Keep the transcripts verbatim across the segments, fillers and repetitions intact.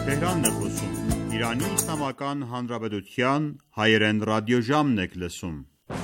Tehran է խոսում Իրանի Իսլամական Հանրապետության հայերեն ռադիոժամն եք լսում։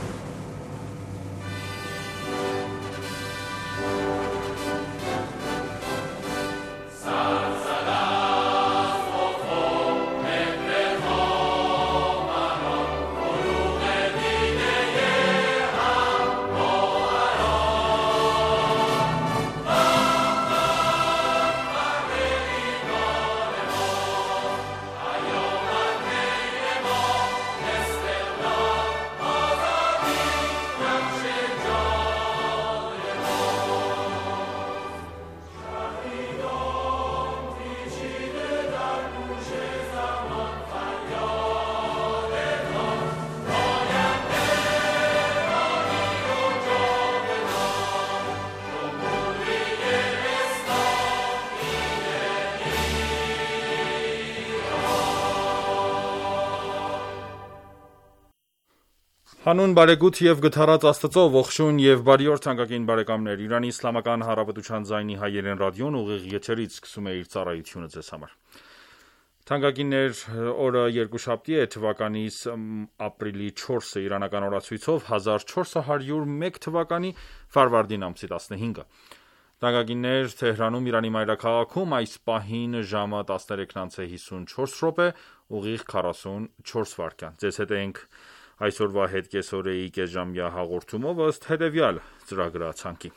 Հանուն բարեգութ եւ գթառած Աստծո ողջույն եւ բարի օր թանկագին բարեկամներ Իրանի Իսլամական Հանրապետության ձայնի հայերեն ռադիոն ուղիղ եթերից սկսում է իր ծառայությունը ձեզ համար։ Թանկագիններ, օրը երկուշաբթի է, թվականից ապրիլի չորսը իրանական օրացույցով հազար չորս հարյուր մեկ թվականի ֆարվարդին ամսի տասնհինգը։ Թանկագիններ, Թեհրանում Իրանի մայրաքաղաքում այս պահին ժամը տասներեքն անց է հիսունչորս րոպե, ուղիղ քառասունչորս վայրկյան։ Ձեզ հետ ենք այսօրվա հետ կեսօրեի կեսժամյա հաղորդումով ըստ հետևյալ ծրագրացանկի։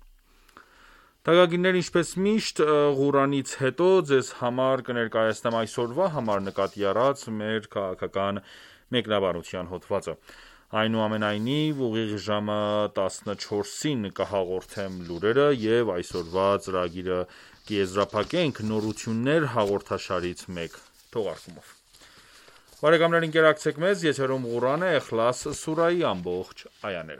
Թանկագիններ, ինչպես միշտ Ղուրանից հետո ձեզ համար կներկայացնեմ այսօրվա համար նկատի առած մեր քաղաքական մեկնաբանության հոդվածը։ Այնուամենայնիվ ուղիղ ժամը տասնչորսին կհաղորդեմ լուրերը եւ այսօրվա ծրագիրը կեզրափակենք նորություններ հաղորդաշարից մեկ թողարկումով։ Բարեկամներ, ընկերակցեք մեզ, եթերում Ղուրանը Էխլաս սուրայի ամբողջ այաները։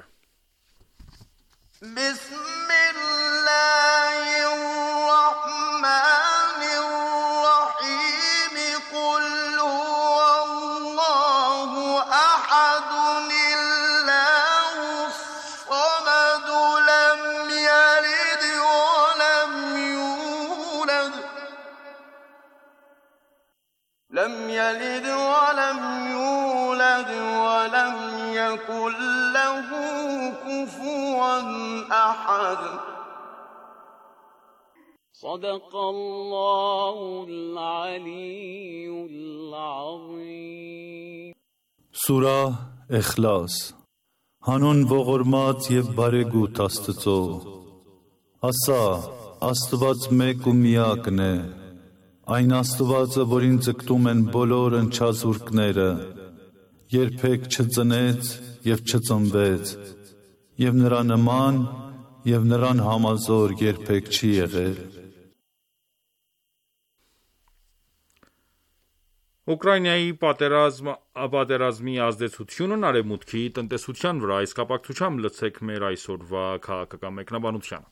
لم يلد ولم يولد ولم يكن له كفوا أحد صدق الله العلي العظيم Սուրա Էխլաս Հանուն ողորմած եւ բարեգութ Աստծո Ասա, Աստված մեկ ու միակն է Այն Աստվածը, որին ձգտում են բոլոր ընչազուրկները, երբեք չծնեց և չծնվեց, և նրա նման և նրան համազոր երբեք չի եղել։ Ուկրաինայի պատերազմ, պատերազմի ազդեցությունն արևմուտքի տնտեսության վրա, այս կապակցությամբ լսեք մեր այսօրվա քաղաքական մեկնաբանությանը։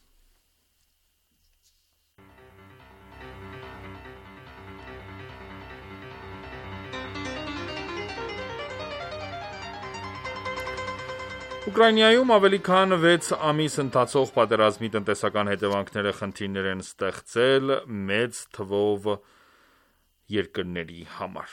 Ուկրաինայում ավելի քան վեց ամիս ընթացող պատերազմի տնտեսական հետևանքները խնդիրներ են ստեղծել մեծ թվով երկրների համար։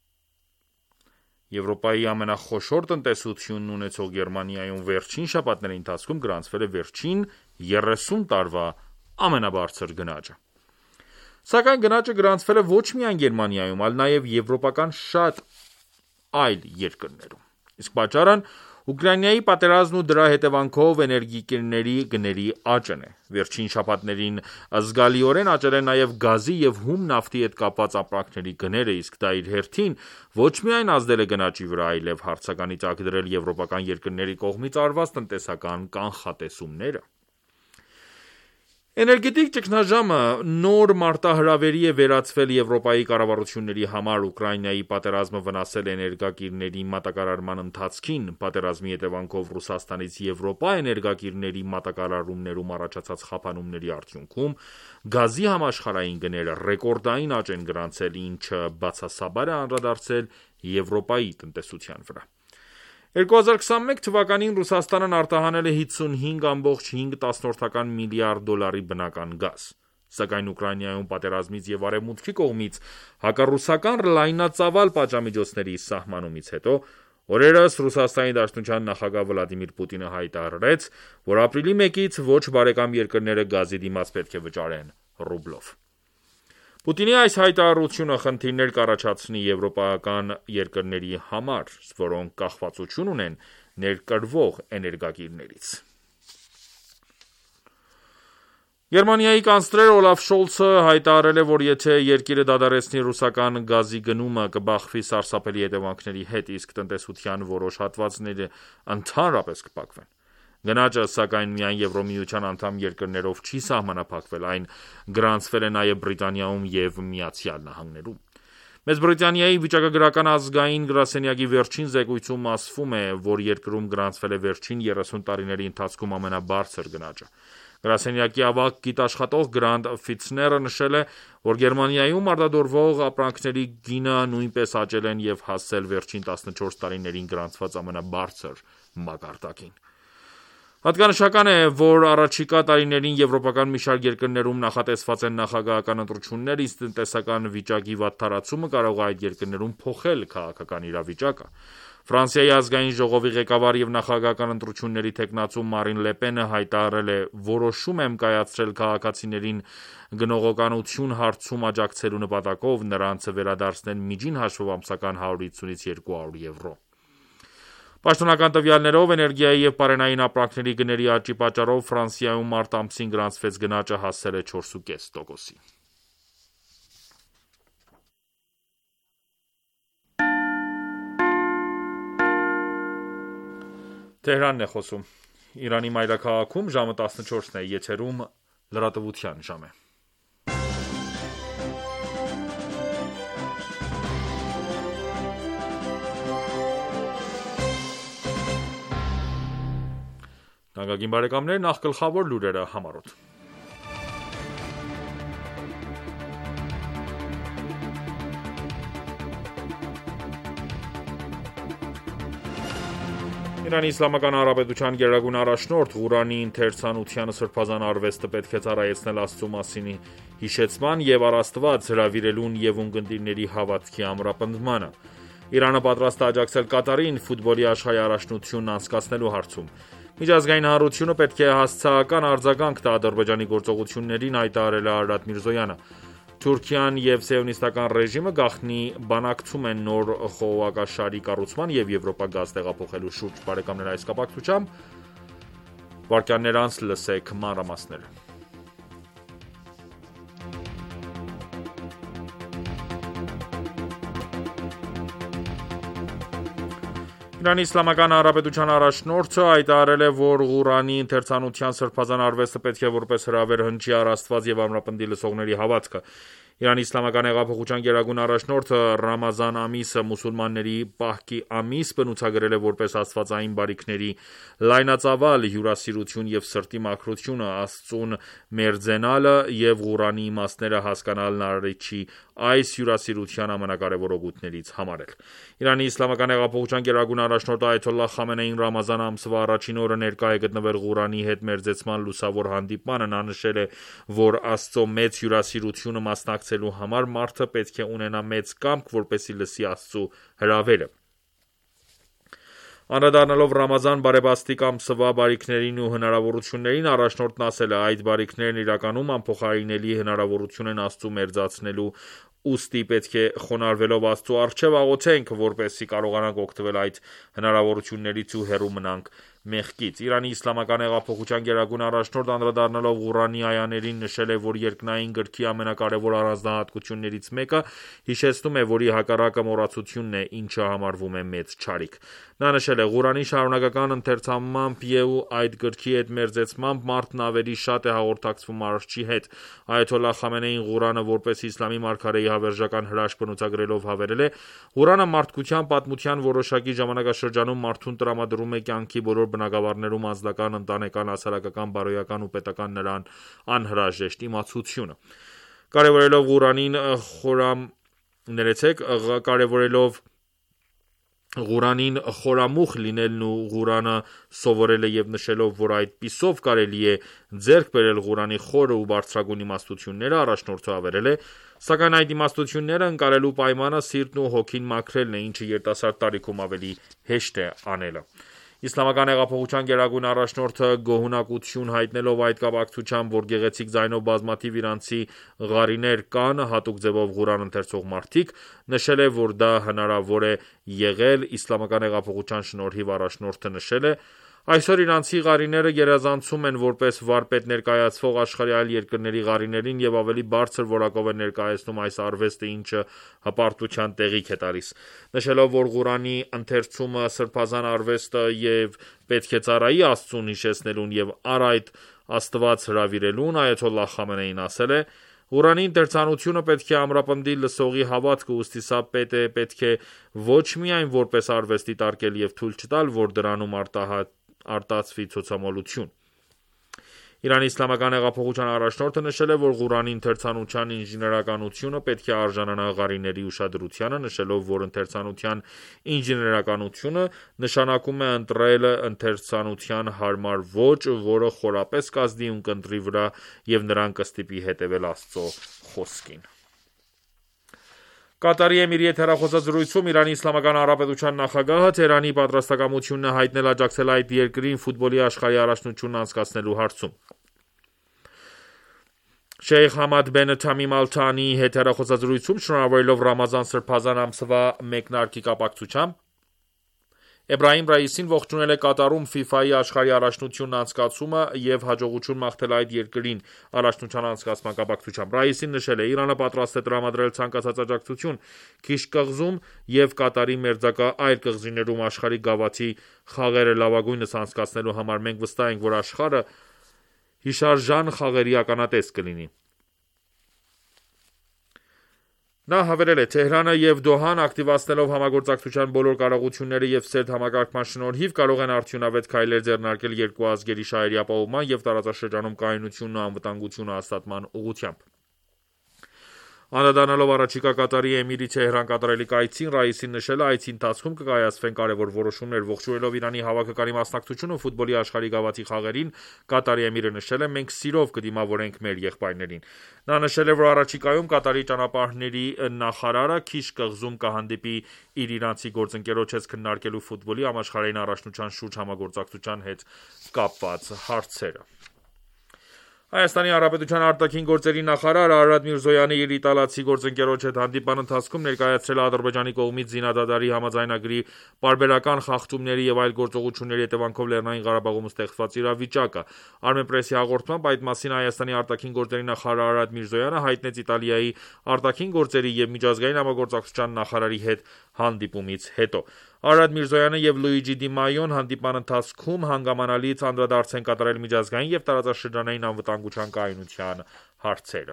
Եվրոպայի ամենախոշոր տնտեսությունն ունեցող Գերմանիայում վերջին շաբաթների ընթացքում գրանցվել է վերջին երեսուն տարվա ամենաբարձր գնաճը։ Սակայն գնաճը գրանցվել է ոչ միայն Գերմանիայում, այլ նաև եվրոպական շատ այլ երկրներում։ Իսկ պատճառն Ուկրաինայի պատերազմն ու դրա հետևանքով էներգիկների գների աճն է։ Վերջին շաբաթներին զգալիորեն աճել են նաև գազի եւ հում նավթի հետ կապված ապրանքների գները, իսկ դա իր հերթին ոչ միայն ազդել է գնաճի վրա, այլև հարցականի տակ դրել եվրոպական երկրների կողմից արված տնտեսական կանխատեսումները։ Էներգետիկ ճգնաժամը նոր մարտահրավերի է վերածվել Եվրոպայի կառավարությունների համար։ Ուկրաինայի պատերազմը վնասել է էներգակիրների մատակարարման ընթացքին։ Պատերազմի հետևանքով Ռուսաստանից Եվրոպա էներգակիրների մատակարարումներում առաջացած խափանումների արդյունքում գազի համաշխարհային գները ռեկորդային աճ են գրանցել, ինչը բացասաբար է անդրադարձել Եվրոպայի տնտեսության վրա։ երկու հազար քսանմեկ թվականին Ռուսաստանն արտահանել է հիսունհինգ կoma հինգ միլիարդ դոլարի բնական գազ։ Սակայն Ուկրաինայում պատերազմից եւ արևմուտքի կողմից հակառուսական լայնածավալ պատժամիջոցների սահմանումից հետո օրերս Ռուսաստանի Դաշնության նախագահ Վլադիմիր Պուտինը հայտարարեց, որ ապրիլի մեկից ոչ բարեկամ երկրները գազի դիմաց պետք է վճարեն ռուբլով։ Պուտինի այս հայտարարությունը խնդիրներ կառաջացնի եվրոպական երկրների համար, որոնք կախվածություն ունեն ներկրվող էներգակիրներից։ Գերմանիայի կանցլեր Օլաֆ Շոլցը հայտարարել է, որ եթե երկիրը դադարեցնի ռուսական գազի գնումը, կբախվի սարսափելի հետևանքների հետ, իսկ տնտեսության որոշ հատվածները ընդհանրապես կփակվեն։ Գնաճը, սակայն, միայն Եվրոմիության անդամ երկրներով չի սահմանափակվել, այն գրանցվել է նաև Բրիտանիայում և Միացյալ Նահանգներում։ Մեծ Բրիտանիայի վիճակագրական ազգային գրասենյակի վերջին զեկույցում ասվում է, որ երկրում գրանցվել է վերջին երեսուն տարիների ընթացքում ամենաբարձր գնաճը։ Գրասենյակի ավագ գիտաշխատող Գրանտ Ֆիցները նշել է, որ Գերմանիայում արտադրվող ապրանքների գինը նույնպես աճել են և հասել վերջին տասնչորս տարիներին գրանցված ամենաբարձր մակարդակին։ Հատկանշական է, որ առաջիկա տարիներին եվրոպական մի շարք երկրներում նախատեսված են նախագահական ընտրություններ, իսկ տնտեսական վիճակի վատթարացումը կարող է այդ երկրներում փոխել քաղաքական իրավիճակը։ Ֆրանսիայի ազգային ժողովի ղեկավար և նախագահական ընտրությունների թեկնածու Մարին Լեպենը հայտարարել է. «Որոշում եմ կայացրել քաղաքացիներին գնողականություն հարցում աջակցելու նպատակով նրանց վերադարձնել միջին հաշվով ամսական հարյուրից երկու հարյուր եվրո»։ Պաշտոնական տվյալներով էներգիայի և պարենային ապրանքների գների աճի պատճառով Ֆրանսիայում մարտ ամսին գրանցված գնաճը հասել է չորսուկես տոկոսի։ Թեհրանն է խոսում։ Իրանի մայրաքաղաքում ժամը տասնչորսն է, եթերում լրատվության ժամ է։ Նագագին բարեկամներ, նախ գլխավոր լուրերը համառոտ։ Իրանի Իսլամական Հանրապետության գերագույն առաջնորդ Ղուրանի ընթերցանությանը սրբազան արվեստը պետք է ծառայեցնել Աստծու մասին հիշեցման և առ Աստված հրավիրելուն և ունկնդիրների հավատքի ամրապնդմանը։ Իրանը պատրաստ է աջակցել Կատարին ֆուտբոլի աշխարհի առաջնությունն անցկացնելու հարցում։ Միջազգային հանրությունը պետք է հասցեական արձագանք տա Ադրբեջանի գործողություններին, հայտարարել է Արարատ Միրզոյանը։ Թուրքիան և սիոնիստական ռեժիմը գաղտնի բանակցում են նոր խողովակաշարի կառուցման և Եվրոպա գազ տեղափոխելու շուրջ։ Բարեկամներ, այս կապակցությամբ վայրկյաններ անց լսեք մանրամասները։ Իրանի Իսլամական Հանրապետության առաջնորդը հայտարարել է, որ Ղուրանի ընթերցանության սրբազան արվեստը պետք է որպես հրավեր հնչի առ Աստված և ամրապնդի լսողների հավատքը։ Իրանի Իսլամական հեղափոխության գերագույն առաջնորդը Ռամազան ամիսը մուսուլմանների պահքի ամիս բնութագրել է որպես աստվածային բարիքների լայնածավալ հյուրասիրություն և սրտի մաքրությունը, Աստծուն մերձենալը և Ղուրանի իմաստները հասկանալն արարիչի այս հյուրասիրության ամենակարևոր օգուտներից համարել։ Իրանի Իսլամական հեղափոխության գերագույն առաջնորդ Այաթոլլահ Խամենեին Ռամազան ամսվա առաջին օրը ներկա է գտնվել Ղուրանի հետ մերձեցման լուսավոր հանդիպմանը։ Նա նշել է, որ Աստծո մեծ հյուրասիրությունը մասնակցելու համար մարդը պետք է ունենա մեծ կամք, որպեսզի լսի Աստծու հրավերը։ Անդրադառնալով Ռամազան բարեբաստիկ ամսվա բարիքներին ու հնարավորություններին, առաջնորդն ասել է. «Այդ բարիքներն իրականում անփոխարինելի հնարավորություն են Աստծու մերձացնելու, ուստի պետք է խոնարհվելով Աստծու առջև աղոթենք, որպեսզի կարողանանք օգտվել այդ հնարավորություններից ու հեռու մնանք մեղքից»։ Իրանի Իսլամական հեղափոխության գերագույն առաջնորդ անդրադառնալով Ղուրանի այաներին նշել է, որ երկնային գրքի ամենակարևոր առանձնահատկություններից մեկը հիշեցնում է, որի հակառակը մոռացությունն է, ինչը համարվում է մեծ չարիք։ Նա նշել է. «Ղուրանի շարունակական ընթերցմամբ և այդ գրքի հետ մերձեցմամբ մարդն ավելի շատ է հաղորդակցվում Արարչի հետ»։ Այաթոլլահ Խամենեին Ղուրանը որպես իսլամի մարգարեի հավերժական հրաշք բնութագրելով հավելել է. «Ղուրանը մարդկության պատմության որոշակի ժամանակաշրջանում մարդուն տրամադրում է կյանքի բոլոր բնագավառներում անձնական, ընտանեկան, հասարակական, բարոյական ու պետական նրան անհրաժեշտ իմացությունը»։ Կարևորելով Ղուրանին խորամ ներեցեք, կարևորելով Ղուրանին խորամուխ լինելն ու Ղուրանը սովորելը եւ նշելով, որ այդպիսով կարելի է ձեռք բերել Ղուրանի խորը ու բարձրագույն իմաստությունները, առաջնորդը ավերել է, սակայն այդ իմաստությունները ընկալելու պայմանը սիրտն ու հոգին մաքրելն է, ինչը երիտասարդ տարիքում ավելի հեշտ է անելը։ Իսլամական հեղափոխության գերագույն առաջնորդը գոհունակություն հայտնելով այդ կապակցությամբ, որ գեղեցիկ ձայնով բազմաթիվ իրանցի ղարիներ կան, հատուկ ձևով Ղուրան ընթերցող մարդիկ, նշել է, որ դա հնարավոր է եղել իսլամական հեղափոխության շնորհիվ առաջնորդը նշել է. Այսօր իրանցի ղարիները գերազանցում են որպես վարպետ ներկայացվող աշխարհի այլ երկրների ղարիներին եւ ավելի բարձր որակով են ներկայացնում այս արվեստը, ինչը հպարտության տեղիք է տալիս։ Նշելով, որ Ղուրանի ընթերցումը սրբազան արվեստ է եւ պետք է ծառայի Աստծուն հիշեցնելուն եւ առ այդ Աստված հրավիրելուն, այաթոլլահ Խամենեին ասել է. Ղուրանի ընթերցանությունը պետք է ամրապնդի լսողի հավատքը, ուստի սա պետ է պետք է ոչ միայն որպես արվեստ դիտարկել եւ թույլ չտալ, որ դրանում արտահայտ արտացվի ցոցամոլություն։ Իրանի իսլամական հեղափոխության առաջնորդը նշել է, որ Ղուրանի ընթերցանության ինժեներականությունը պետք է արժանանա ղարիների ուշադրությանը, նշելով, որ ընթերցանության ինժեներականությունը նշանակում է ընտրել ընթերցանության հարմար ոճ, որը խորապես կազդի ունկնդրի վրա եւ նրան կստիպի հետևել Աստծո խոսքին։ Կատարի Էմիրի հետ հեռախոսազրույցում Իրանի Իսլամական Հանրապետության նախագահը Թեհրանի պատրաստակամությունն է հայտնել աջակցել այդ երկրին ֆուտբոլի աշխարհի առաջնությունն անցկացնելու հարցում։ Շեյխ Համադ բեն Թամիմ Ալ-Թանիի հետ հեռախոսազրույցում շնորհավորելով Ռամազան սրբազան ամսվա մեկնարկի կապակցությամբ Էբրահիմ Ռայիսին ողջունել է Կատարում ՖԻՖԱ-ի աշխարհի առաջնությունն անցկացումը եւ հաջողություն մաղթել այդ երկրին առաջնության անցկացման կապակցությամբ։ Ռայիսին նշել է. Իրանը պատրաստ է տրամադրել ցանկացած աջակցություն Քիշ կղզում եւ Կատարի մերձակա այլ կղզիներում աշխարհի գավաթի խաղերը լավագույնս անցկացնելու համար։ Մենք վստահ ենք, որ աշխարհը հիշարժան խաղերի ականատես կլինի։ Նա հավելել է. Թեհրանը եւ Դոհան ակտիվացնելով համագործակցության բոլոր կարողությունները եւ սերտ համակարգման շնորհիվ կարող են արդյունավետ քայլեր ձեռնարկել երկու ազգերի շահերի ապահովման եւ տարածաշրջանում կայունությունն ու անվտանգությունը հաստատման ուղղությամբ։ Անդրադառնալով առաջիկա Կատարի Էմիրի Թեհրան կատարելիք այցին, Ռայիսին նշել է. այցի ընթացքում կկայացվեն կարևոր որոշումներ։ Ողջունելով Իրանի հավաքականի մասնակցությունը ֆուտբոլի աշխարհի գավաթի խաղերին, Կատարի Էմիրը նշել է. մենք սիրով կդիմավորենք մեր եղբայրներին։ Նա նշել է, որ առաջիկայում Կատարի ճանապարհների նախարարը Քիշ կղզում կհանդիպի իր իրանցի գործընկերոջ հետ քննարկելու ֆուտբոլի համաշխարհային առաջնության շուրջ համագործակցության հետ կապված հարցերը։ Հայաստանի Հանրապետության արտաքին գործերի նախարար Արարատ Միրզոյանը իր իտալացի գործընկերոջ հետ հանդիպան ընթացքում ներկայացրել է Ադրբեջանի կողմից զինադադարի համաձայնագրի պարբերական խախտումների եւ այլ գործողությունների հետևանքով Լեռնային Ղարաբաղում ստեղծված իրավիճակը։ Armenpress-ի հաղորդմամբ այդ մասին Հայաստանի արտաքին գործերի նախարար Արարատ Միրզոյանը հայտնեց Իտալիայի արտաքին գործերի եւ միջազգային համագործակցության նախարարի հետ հանդիպումից հետո։ Արարատ Միրզոյանը եւ Լուիջի Դի Մայոն հանդիպան ընթացքում հանգամանալից անդրադարձ են կատարել միջազգային եւ տարածաշրջանային անվտանգության կայունության հարցերը։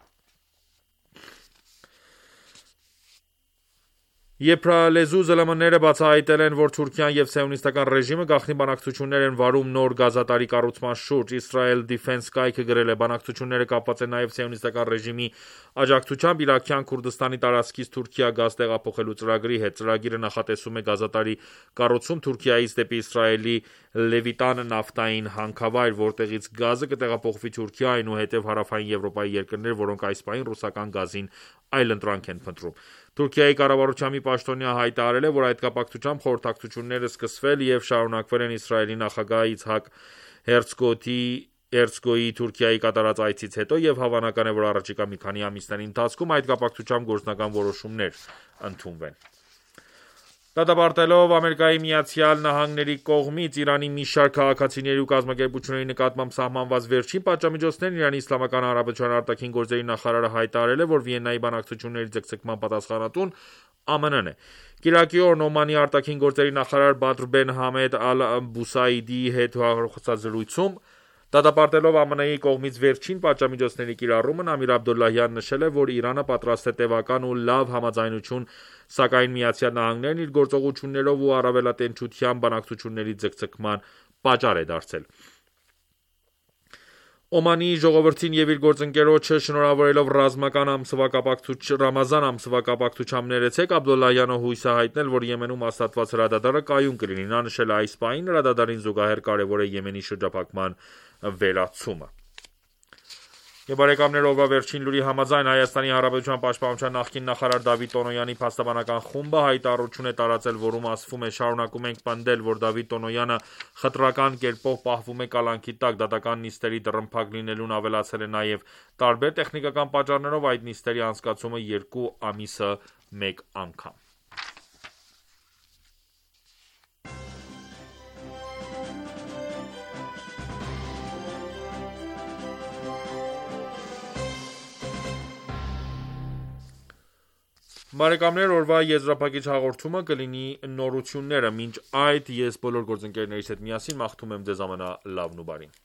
Եփրալեզու ԶԼՄ-ները բացահայտել են, որ Թուրքիան եւ Սիոնիստական ռեժիմը գաղտնի բանակցություններ են վարում նոր գազատարի կառուցման շուրջ։ Israel Defense կայքը գրել է. բանակցությունները կապված են նաեւ Սիոնիստական ռեժիմի աջակցությամբ Իրաքյան Քուրդստանի տարածքից Թուրքիա գազ տեղափոխելու ծրագրի հետ։ Ծրագիրը նախատեսում է գազատարի կառուցում Թուրքիայից դեպի Իսրայելի Լևիտան նավթային հանքավայր, որտեղից գազը կտեղափոխվի Թուրքիա, այնուհետև հարավային Եվրոպայի երկրներ, որոնք այս պահին ռուսական գազին այլընտրանք են փնտրում։ Թուրքիայի կառավարության մի պաշտոնյա հայտարարել է, որ այդ կապակցությամբ խորհրդակցությունները սկսվել եւ շարունակվել են Իսրայելի նախագահ Իցհակ Հերցգոյի Էրցգոյի Թուրքիայի կատարած այցից հետո եւ հավանական է, որ առաջիկա մի քանի ամիսների ընթացքում այդ կապակցությամբ գործնական որոշումներ ընդունվեն։ Դատապարտելով Ամերիկայի Միացյալ Նահանգների կողմից Իրանի մի շարք քաղաքացիների ու կազմակերպությունների նկատմամբ սահմանված վերջին պատժամիջոցներն Իրանի Իսլամական Հանրապետության արտաքին գործերի նախարարը հայտարարել է, որ Վիեննայի բանակցությունների ձգձգման պատասխանատուն ԱՄՆ N է։ Կիրակի օրն Օմանի արտաքին գործերի նախարար Բադր բեն Համեդ Ալ-Բուսայդիի հետ հաղորդազրույցում դատապարտելով ԱՄՆ-ի կողմից վերջին պատժամիջոցների կիրառումն Ամիր Աբդոլլահյանն նշել է, որ Իրանը պատրաստ է տևական ու լավ համաձայնություն, սակայն Միացյալ Նահանգներն իր գործողություններով ու առավելատենչությամբ բանակցությունների ձգձգման պատճառ է դարձել։ Օմանի ժողովրդին եւ իր գործընկերոջը շնորհավորելով ռազմական ամսվա Ռամազան ամսվա կապակցությամբ ներեցեք, Աբդոլլահյանը հույս է հայտնել, որ Եմենում հաստատված հրադադարը կայուն կլինի։ Նա նշել է այս պահին հրադադարին զուգահեռ կարևոր է Եմենի շրջափակման վերացումը։ Եվ բարեկամներ, օրվա վերջին լուրի համաձայն Հայաստանի Հանրապետության պաշտպանության նախկին նախարար Դավիթ Տոնոյանի փաստաբանական խումբը հայտարարություն է տարածել, որում ասվում է. շարունակում ենք պնդել, որ Դավիթ Տոնոյանը խտրական կերպով պահվում է կալանքի տակ, դատական նիստերի դռնփակ լինելուն ավելացել է նաև տարբեր տեխնիկական պատճառներով այդ նիստերի անցկացումը երկու ամիսը մեկ անգամ։ Բարեկամներ, օրվա եզրափակիչ հաղորդումը կլինի նորությունները, մինչ այդ ես բոլոր գործընկերներիս հետ միասին մաղթում եմ ձեզ ամենալավն ու բարին։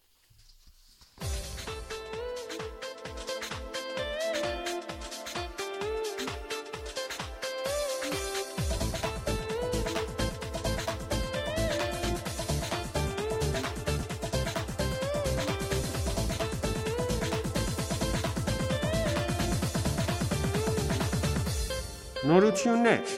Նորություններ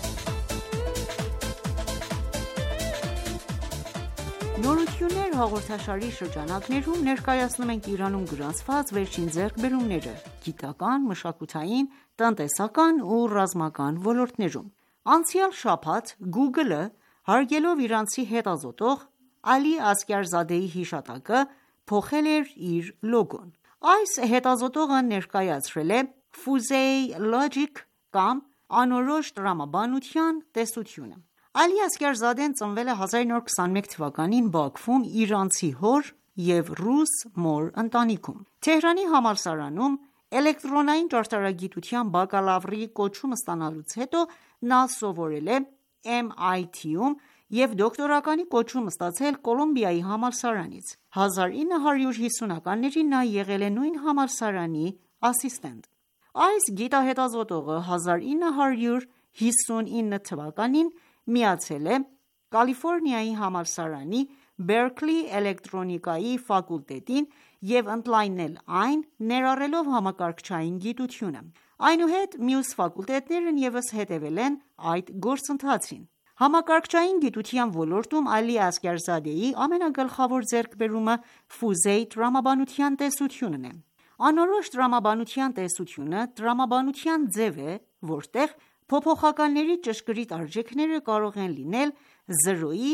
Նորություններ հաղորդաշարի շրջանակներում ներկայացնում ենք Իրանում գրանցված վերջին ձեռքբերումները գիտական, մշակութային, տնտեսական ու ռազմական ոլորտներում։ Անցյալ շաբաթ Google-ը հարգելով իրանցի հետազոտող Ալի Ասգարզադեի հիշատակը փոխել էր իր լոգոն։ Այս հետազոտողը ներկայացրել է Fuzzy Logic կամ անորոշ տրամաբանության տեսությունը։ Ալի Ասգարզադեն ծնվել է հազար նորը քսաներկու թվականին Բաքվում իրանցի հոր և ռուս մոր ընտանիքում։ Թեհրանի համալսարանում էլեկտրոնային ճարտարագիտության բակալավրի կոչում ստանալուց հետո նա սովորել է Էմ Այ Թի-ում և դոկտորականի կոչում ստացել Կոլումբիայի համալսարանից։ հազար ինը հարյուր հիսունականներին նա եղել է նույն համալսարանի ասիստենտ։ Այս գիտահետազոտողը հազար ինը հարյուր հիսունինը թվականին միացել է Կալիֆորնիայի համալսարանի Բերքլի էլեկտրոնիկայի ֆակուլտետին և ընդլայնել այն, ներառելով համակարգչային գիտությունը։ Այնուհետ մյուս ֆակուլտետներն ևս հետևել են այդ գործընթացին։ Համակարգչային գիտության ոլորտում Ալի Ասգարզադեի ամենագլխավոր ձեռքբերումը Fuzzy տրամաբանության տեսությունն է։ Անորոշ տրամաբանության տեսությունը տրամաբանության ձև է, որտեղ փոփոխականների ճշգրիտ արժեքները կարող են լինել զրոյի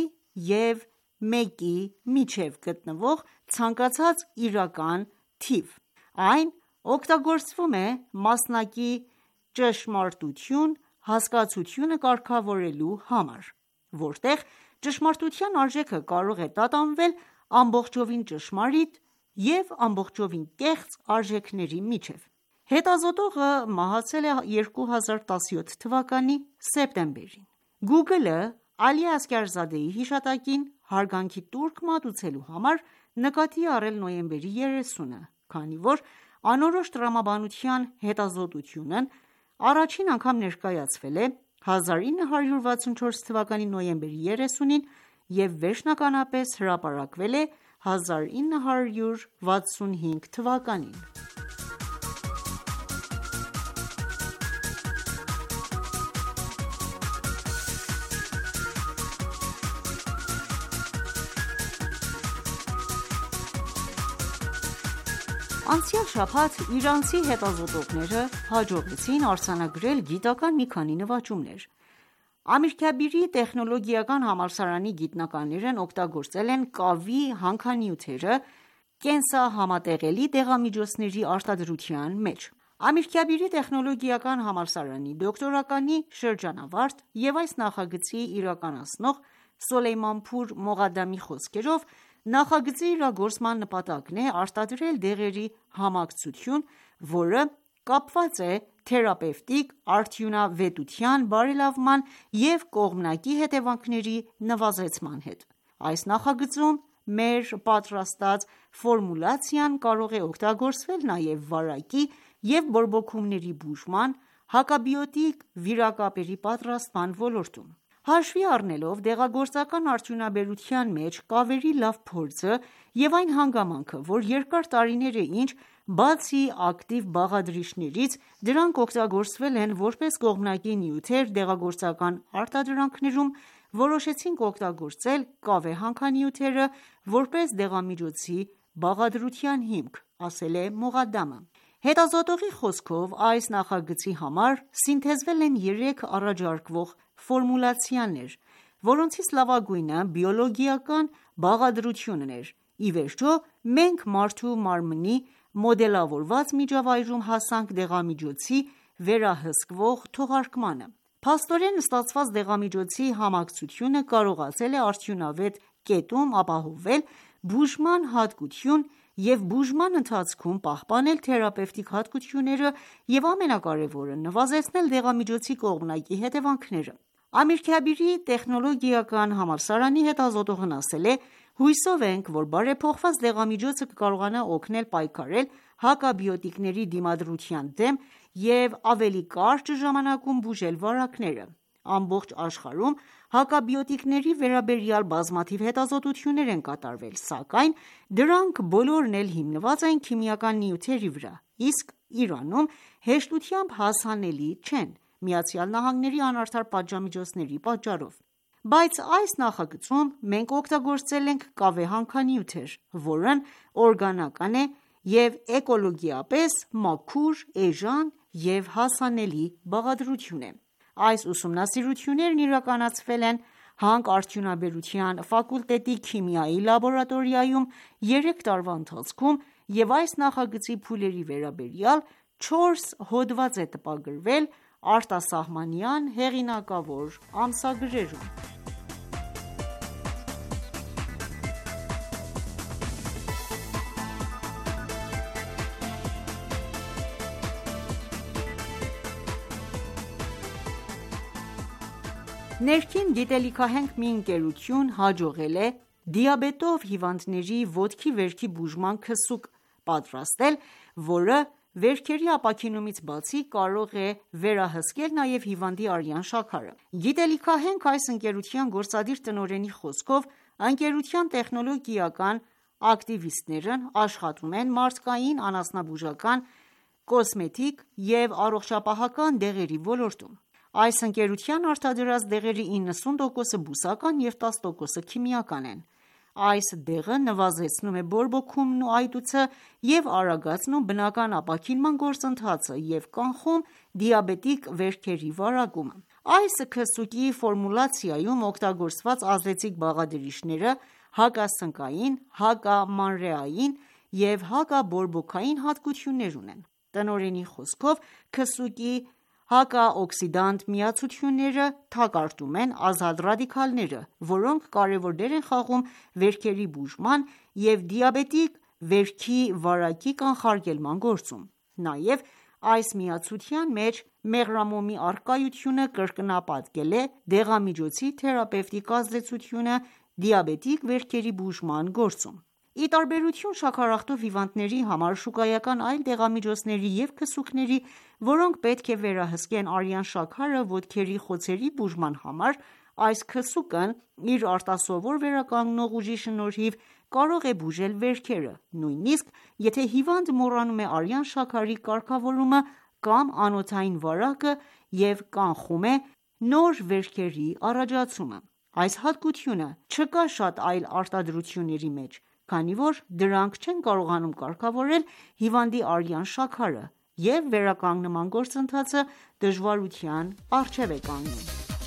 և մեկի միջև գտնվող ցանկացած իրական թիվ։ Այն օգտագործվում է մասնակի ճշմարտություն հասկացությունը կարգավորելու համար, որտեղ ճշմարտության արժեքը կարող է տատանվել ամբողջովին ճշմարիտ և ամբողջովին կեղծ արժեքների միջև։ Հետազոտողը մահացել է երկու հազար տասնյոթ թվականի սեպտեմբերին։ Google-ը Ալի Ասգարզադեի հիշատակին հարգանքի տուրք մատուցելու համար նկատի է առել նոյեմբերի երեսունը, քանի որ անորոշ տրամաբանության հետազոտությունն առաջին անգամ ներկայացվել է հազար ինը հարյուր վաթսունչորս թվականի նոյեմբերի երեսունին և վերջնականապես հրապարակվել է հազար ինը հարյուր վաթսունհինգ թվականին։ Անցյալ շաբաթ իրանցի հետազոտողները հաջողեցին արձանագրել գիտական մի քանի նվաճումներ։ Ամիրքաբիրի տեխնոլոգիական համալսարանի գիտնականներն օգտագործել են կավի հանքանյութերը կենսահամատեղելի դեղամիջոցների արտադրության մեջ։ Ամիրքաբիրի տեխնոլոգիական համալսարանի դոկտորականի շրջանավարտ և այս նախագծի իրականացնող Սոլեյմանփուր Մողադամի խոսքերով, նախագծի իրագործման նպատակն է արտադրել դեղերի համակցություն, որը կապված է թերապևտիկ արդյունավետության բարելավման և կողմնակի հետևանքների նվազեցման հետ։ Այս նախագծում մեր պատրաստած ֆորմուլացիան կարող է օգտագործվել նաև վարակի և բորբոքումների բուժման, հակաբիոտիկ վիրակապերի պատրաստման ոլորտում։ Հաշվի առնելով դեղագործական արդյունաբերության մեջ կավերի լավ փորձը և այն հանգամանքը, որ երկար տարիներ է ինչ, բացի ակտիվ բաղադրիչներից, դրանք օգտագործվել են որպես կողմնակի նյութեր դեղագործական արտադրանքներում, որոշեցինք օգտագործել կավե հանքանյութերը որպես դեղամիջոցի բաղադրության հիմք, ասել է Մողադամը: Հետազոտողի խոսքով, այս նախագծի համար սինթեզվել են երեք առաջարկվող ֆորմուլացիաներ, որոնցից լավագույնը բիոլոգիական բաղադրությունն էր: Ի վերջո, մենք մարդու մարմնի մոդելավորված միջավայրում հասանք դեղամիջոցի վերահսկվող թողարկմանը: Փաստորեն, ստացված դեղամիջոցի համակցությունը կարողացել է արդյունավետ կետում ապահովել բուժման հատկություն և բուժման ընթացքում պահպանել թերապևտիկ հատկությունները և ամենակարևորը՝ նվազեցնել դեղամիջոցի կողմնակի հետևանքները: Ամիրքաբիրի տեխնոլոգիական համալսարանի հետազոտողն ասել է.«Հուսով ենք, որ բարեփոխված դեղամիջոցը կկարողանա օգնել պայքարել հակաբիոտիկների դիմադրության դեմ և ավելի կարճ ժամանակում բուժել վարակները: Ամբողջ աշխարհում հակաբիոտիկների վերաբերյալ բազմաթիվ հետազոտություններ են կատարվել, սակայն դրանք բոլորն էլ հիմնված են քիմիական նյութերի վրա, իսկ Իրանում հեշտությամբ հասանելի չեն ԱՄՆ-ի անարդար պատժամիջոցների պատճառով: Բայց այս նախագծում մենք օգտագործել ենք կավե հանքանյութեր, որն օրգանական է և էկոլոգիապես մաքուր, էժան և հասանելի բաղադրություն է: Այս ուսումնասիրություններն իրականացվել են հանքարդյունաբերության ֆակուլտետի քիմիայի լաբորատորիայում երեք տարվա ընթացքում և այս նախագծի փուլերի վերաբերյալ չորս հոդված է տպագրվել արտասահմանյան հեղինակավոր ամսագրերում: Ներքին գիտելիքահենք մի ընկերություն հաջողել է դիաբետով հիվանդների ոտքի վերքի բուժման քսուկ պատրաստել, որը վերքերի ապաքինումից բացի, կարող է վերահսկել նաև հիվանդի արյան շաքարը: Գիտելիքահենք այս ընկերության գործադիր տնօրենի խոսքով, ընկերության տեխնոլոգիական ակտիվիստներն աշխատում են մարդկային անասնաբուժական, կոսմետիկ և առողջապահական դեղերի ոլորտում: Այս ընկերության արտադրած դեղերի իննսուն տոկոսը բուսական և տաս տոկոսը քիմիական են: Այս դեղը նվազեցնում է բորբոքումն ու այտուցը և արագացնում բնական ապաքինման գործընթացը և կանխում դիաբետիկ վերքերի վարակումը: Այս քսուկի ֆորմուլացիայում օգտագործված ազդեցիկ բաղադրիչները հակասնկային, հակամանրեային և հակաբորբոքային հատկություններ ունեն: Տնօրենի խոսքով, քսուկի հակաօքսիդանտ միացությունները թակարդում են ազատ ռադիկալները, որոնք կարևոր դեր են խաղում վերքերի բուժման և դիաբետիկ վերքի վարակի կանխարգելման գործում: Նաև այս միացության մեջ մեղրամոմի առկայությունը կրկնապատկել է դեղամիջոցի թերապևտիկ ազդեցությունը դիաբետիկ վերքերի բուժման գործում: Ի տարբերություն շաքարախտով հիվանդների համար շուկայական այլ դեղամիջոցների և քսուկների, որոնք պետք է վերահսկեն արյան շաքարը ոտքերի խոցերի բուժման համար, այս քսուկն իր արտասովոր վերականգնող ուժի շնորհիվ կարող է բուժել վերքերը, նույնիսկ եթե հիվանդը մոռանում է արյան շաքարի կարգավորումը կամ անոթային վարակը և կանխում է նոր վերքերի առաջացումը: Այս հատկությունը չկա շատ այլ արտադրությունների մեջ, քանի որ դրանք չեն կարողանում կարգավորել հիվանդի արյան շաքարը և վերականգնման գործընթացը դժվարության առջև է կանգնում: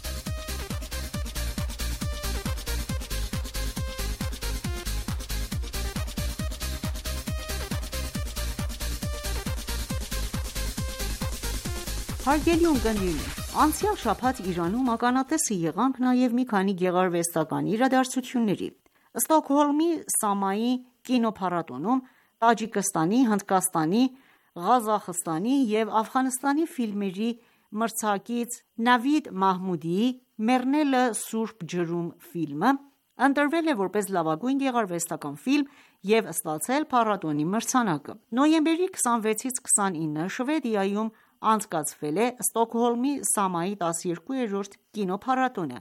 Հարգելի ունկնդիրներ, անցյալ շաբաթ Իրանում ականատեսը եղանք նաև մի քանի գեղարվեստական իրադարձությունների: Ստոկհոլմի Սամայի կինոփառատոնում Տաջիկստանի, Հնդկաստանի, Ղազախստանի և Աֆղանստանի ֆիլմերի մրցակից Նավիդ Մահմուդիի «Մեռելը սուրբ ջրում» ֆիլմը ընտրվել է որպես լավագույն գեղարվեստական ֆիլմ և ստացել փառատոնի մրցանակը: Նոյեմբերի քսանվեցից քսանինը Շվեդիայում անցկացվել է Ստոկհոլմի Սամայի տասներկուերորդ կինոփառատոնը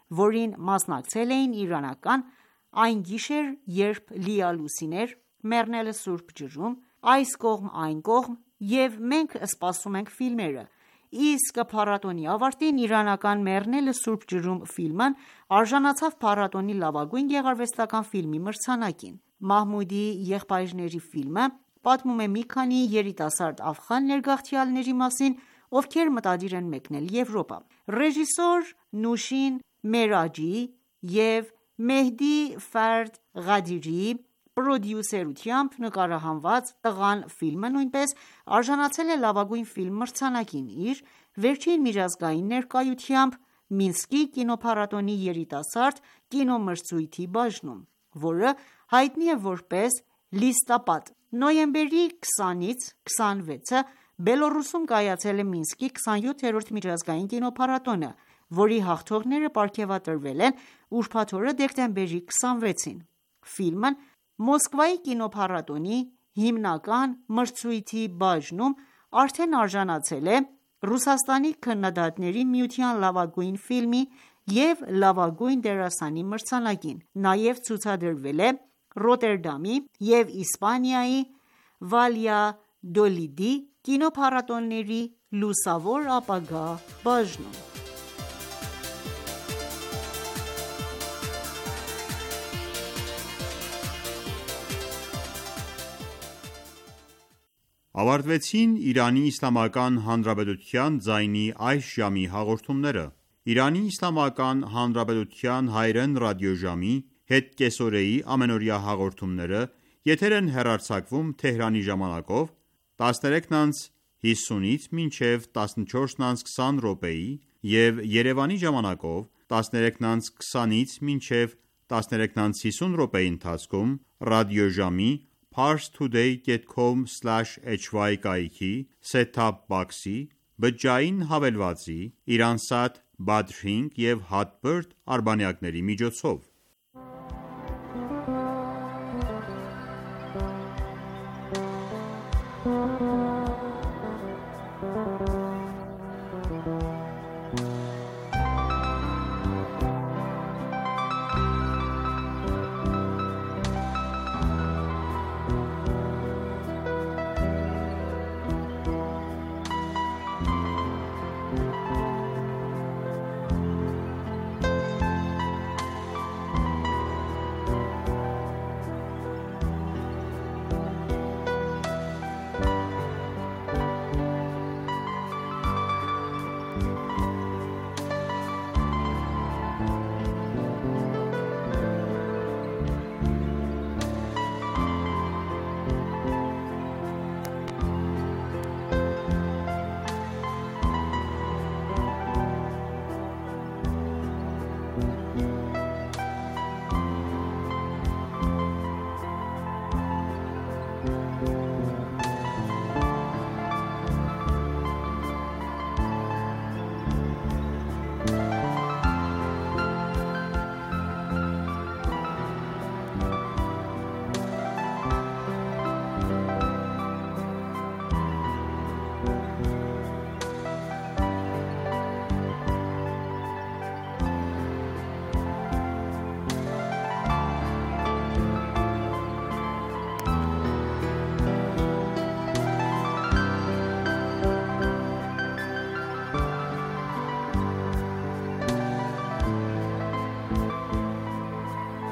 որին մասնակցել էին իրանական «Այն գիշեր, երբ լիալուսին էր», «Մեռնելը Սուրբ ջրում», «Այս կողմ այն կողմ» և «Մենք սպասում ենք» ֆիլմերը, իսկ փառատոնի ավարտին իրանական «Մեռնելը Սուրբ ջրում» ֆիլմն արժանացավ փառատոնի լավագույն գեղարվեստական ֆիլմի մրցանակին։ Մահմուդի եղբայրների ֆիլմը պատմում է մի քանի երիտասարդ աֆղան ներգաղթյալների մասին, ովքեր մտադիր են մեկնել Եվրոպա։ Ռեժիսոր Նուշին Մերաջիի և Մեհդի Ֆարդ Ղադիրիի պրոդյուսերությամբ նկարահանված «Տղան» ֆիլմը նույնպես արժանացել է լավագույն ֆիլմ մրցանակին իր վերջին միջազգային ներկայությամբ Մինսկի կինոփառատոնի երիտասարդ կինոմրցույթի բաժնում, որը հայտնի է որպես «Լիստապադ»։ Նոյեմբերի քսանից քսանվեցը Բելոռուսում կայացել է Մինսկի քսանյոթերորդ միջազգային կինոփառատոնը, որի հաղթողները պարգևատրվել են ուրբաթ օրը դեկտեմբերի քսանվեցին։ Ֆիլմն Մոսկվայի կինոփառատոնի հիմնական մրցույթի բաժնում արդեն արժանացել է Ռուսաստանի քննադատների միության լավագույն ֆիլմի և լավագույն դերասանի մրցանակին։ Նաև ցուցադրվել է Ռոտերդամի և Իսպանիայի Վալյադոլիդի կինոփառատոների լուսավոր ապագա բաժնում։ Ավարտվեցին Իրանի Իսլամական Հանրապետության ձայնի այս ժամի հաղորդումները։ Իրանի Իսլամական Հանրապետության հայրեն ռադիոժամի հետկեսօրեի ամենօրյա հաղորդումները եթեր են հեռարձակվում Թեհրանի ժամանակով տասներեքն անց հիսունից մինչև տասնչորսն անց քսան րոպեի և Երևանի ժամանակով տասներեքն անց քսանից մինչև տասներեքն անց հիսուն րոպեի ընթացքում ռադիոժամի parstoday dot com slash h y կայքի set-top box-ի, բջջային հավելվածի, Iransat, Badrink և Hotbird արբանյակների միջոցով։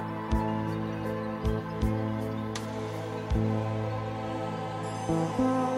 Thank you.